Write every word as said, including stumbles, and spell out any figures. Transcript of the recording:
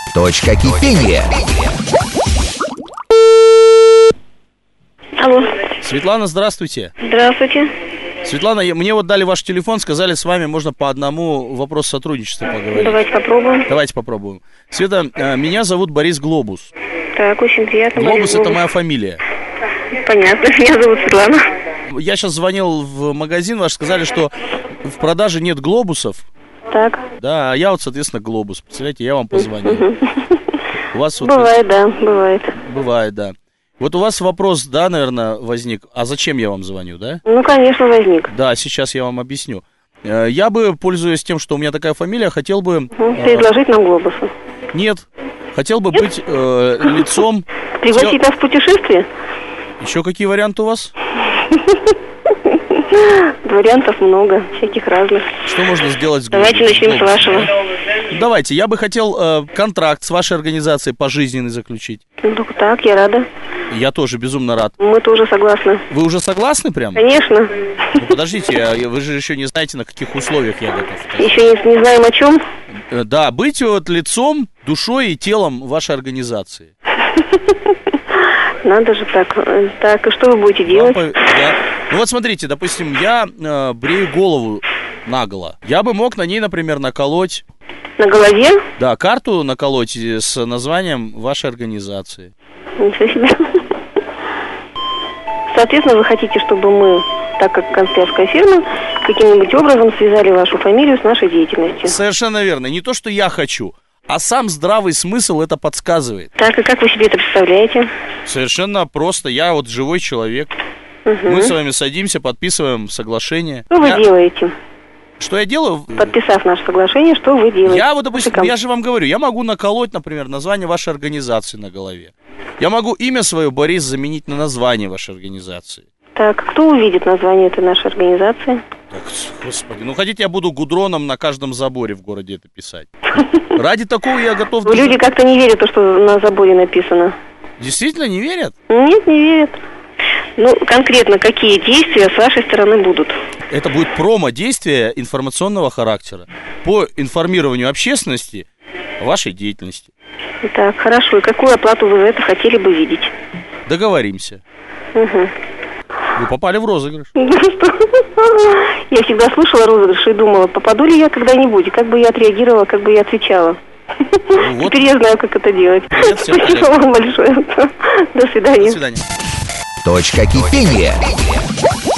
Точка кипения. Алло. Светлана, здравствуйте. Здравствуйте. Светлана, я- мне вот дали ваш телефон, сказали, с вами можно по одному вопрос сотрудничества поговорить. Давайте попробуем. Давайте попробуем. Света, э, меня зовут Борис Глобус. Так, очень приятно. Глобус — Борис это моя фамилия. Понятно. Меня зовут Светлана. Я сейчас звонил в магазин ваш, сказали, что в продаже нет глобусов. Так. Да, а я вот, соответственно, глобус. Представляете, я вам позвонил. У вас вот Бывает, да, бывает. бывает, да. Вот у вас вопрос, да, наверное, возник. А зачем я вам звоню, да? Ну, конечно, возник. Да, сейчас я вам объясню. Э, Я бы, пользуясь тем, что у меня такая фамилия, хотел бы... Ну, э, Предложить нам глобусы. Нет, хотел бы быть э, лицом... Пригласить нас в путешествие? Еще какие варианты у вас? Вариантов много, всяких разных. Что можно сделать с Давайте глобусом? начнем с вашего. Давайте, я бы хотел э, контракт с вашей организацией пожизненный заключить. Ну, только так, я рада. Я тоже безумно рад. Мы тоже согласны. Вы уже согласны прям? Конечно. Ну, подождите, а я- вы же еще не знаете, на каких условиях я готов. Еще не, не знаем о чем. Э, Да, быть вот лицом, душой и телом вашей организации. Надо же так. Э, Так, и что вы будете Вам делать? по- да. Ну вот смотрите, допустим, я э, брею голову наголо. Я бы мог на ней, например, наколоть, На голове? да, карту наколоть э, с названием вашей организации. Ничего себе. Соответственно, вы хотите, чтобы мы, так как канцелярская фирма, каким-нибудь образом связали вашу фамилию с нашей деятельностью. Совершенно верно. Не то, что я хочу, а сам здравый смысл это подсказывает. Так, и как вы себе это представляете? Совершенно просто. Я вот живой человек. Угу. Мы с вами садимся, подписываем соглашение. Что вы Я- делаете? Что я делаю? Подписав наше соглашение, что вы делаете? Я вот, допустим, Как? я же вам говорю, я могу наколоть, например, название вашей организации на голове. Я могу имя свое, Борис, заменить на название вашей организации. Так, кто увидит название этой нашей организации? Так, господи, ну хотите, я буду гудроном на каждом заборе в городе это писать? Ради такого я готов... Вы даже- люди как-то не верят, в то, что на заборе написано. Действительно не верят? Нет, не верят. Ну, конкретно, какие действия с вашей стороны будут? Это будет промо-действие информационного характера по информированию общественности о вашей деятельности. Так, хорошо. И какую оплату вы за это хотели бы видеть? Договоримся. Угу. Вы попали в розыгрыш. Я всегда слушала розыгрыши и думала, попаду ли я когда-нибудь, и как бы я отреагировала, как бы я отвечала. Ну вот. Теперь я знаю, как это делать. Привет всем Спасибо коллегам. вам большое. До свидания. До свидания. Точка кипения.